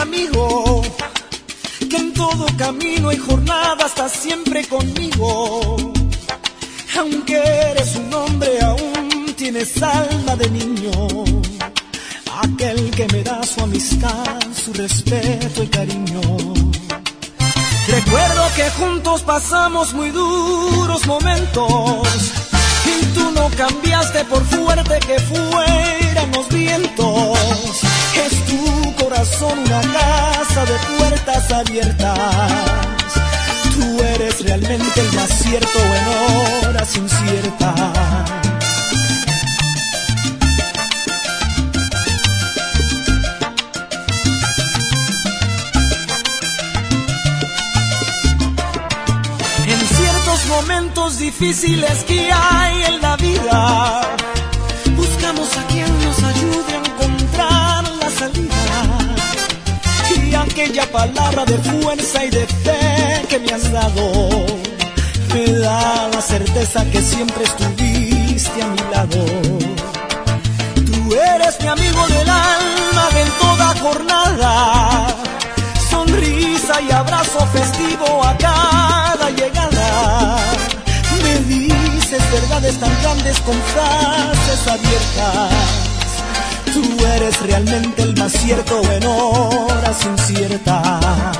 amigo, que en todo camino y jornada estás siempre conmigo. Aunque eres un hombre, aún tienes alma de niño. Aquel que me da su amistad, su respeto y cariño. Recuerdo que juntos pasamos muy duros momentos, y tú no cambiaste por fuerte que fueran los vientos. Es tu corazón una casa de puertas abiertas. Tú eres realmente el más cierto en horas inciertas. Momentos difíciles que hay en la vida, buscamos a quien nos ayude a encontrar la salida. Y aquella palabra de fuerza y de fe que me has dado me da la certeza que siempre estuviste a mi lado. Tú eres mi amigo del alma en toda jornada, sonrisa y abrazo festivo a cada llegada. Me dices verdades tan grandes con frases abiertas. Tú eres realmente el más cierto en horas inciertas.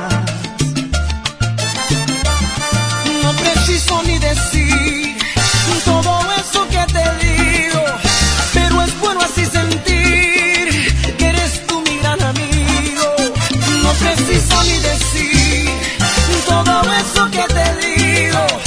No preciso ni decir todo eso que te digo, pero es bueno así sentir que eres tú mi gran amigo. No preciso ni decir todo eso que te digo,